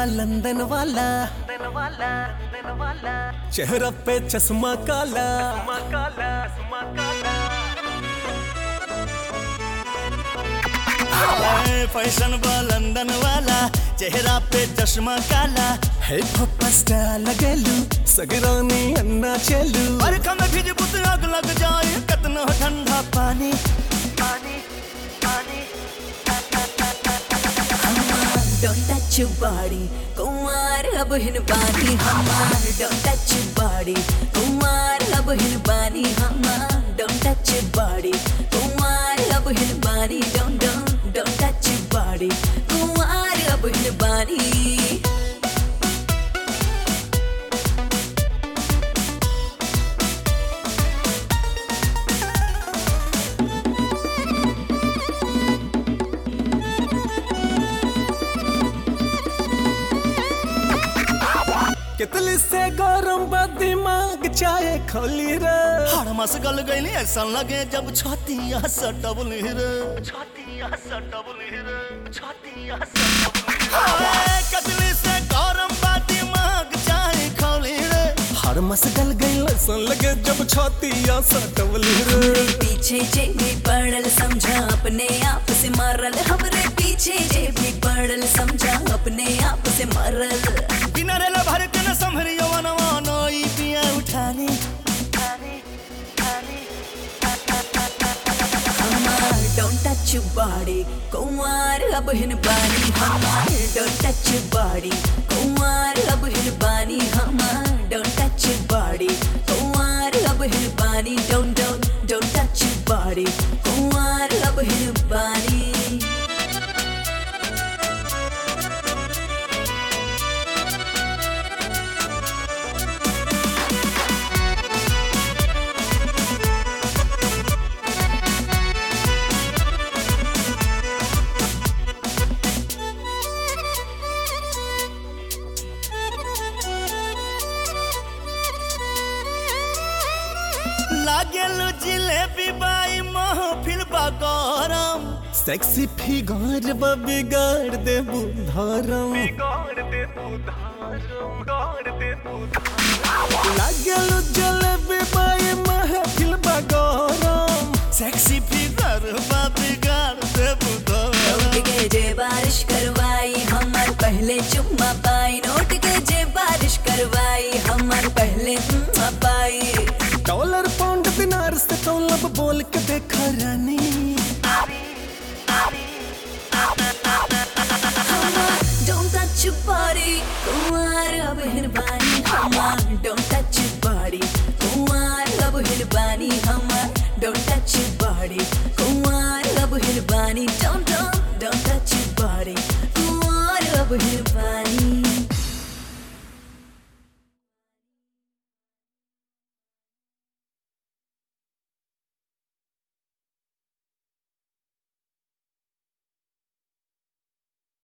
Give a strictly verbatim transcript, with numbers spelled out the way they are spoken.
London वाला, चेहरा पे चश्मा काला, फैशन बा लंदन वाला, चेहरा पे चश्मा काला, है पप्पा स्टाइल लगेलू, सगरानी अन्ना चलू। और कम भिज बुत आग लग जाए, कतना ठंडा पानी पानी पानी। Don't touch your body, kumar ab hin bani hamar. Don't touch your body, kumar ab hin bani hamar. Don't touch your body, kumar ab hin bani. Don't don't don't touch your body, kumar ab hin bani. कितली से गरम बा दिमाग चाहे खोली रे। हर मस गल गईली ऐसा लगे जब छातिया सटबली रे, छातिया सटबली रे, छातिया सटबली रे। कितली से गरम बा दिमाग चाहे खोली रे। हर मस गल गई ऐसा लगे जब छातिया सटबली रे। पीछे जे भी पड़ल समझा अपने आप से मारल, हमरे पीछे जे भी पड़ल समझा अपने आप से मारल। बिना रेला भर के न संभरी यवनवा नई पिया उठानी उठानी उठानी। हमार don't touch your body, Kumar अब हिन बानी हमार। Don't touch your body, Kumar अब हिन बानी हमार। Don't touch your body, Kumar अब हिन बानी। Don't don't don't touch your body, Kumar अब हिन बानी। लागेलु जिलेबी बाई महफिल बा गरम। सेक्सी फिगर बा बिगाड़ दे बुधारम, बिगाड़ दे बुधारम, बिगाड़ दे बुधारम। लागेलु जलेबी बाई